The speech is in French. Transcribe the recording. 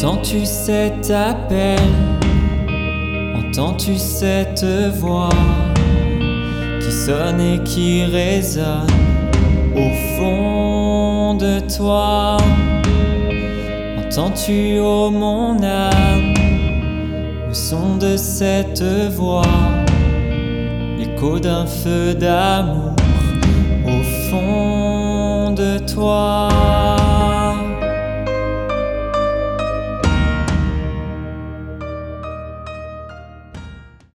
Entends-tu cet appel? Entends-tu cette voix qui sonne et qui résonne au fond de toi? Entends-tu, ô mon âme, le son de cette voix, l'écho d'un feu d'amour au fond de toi?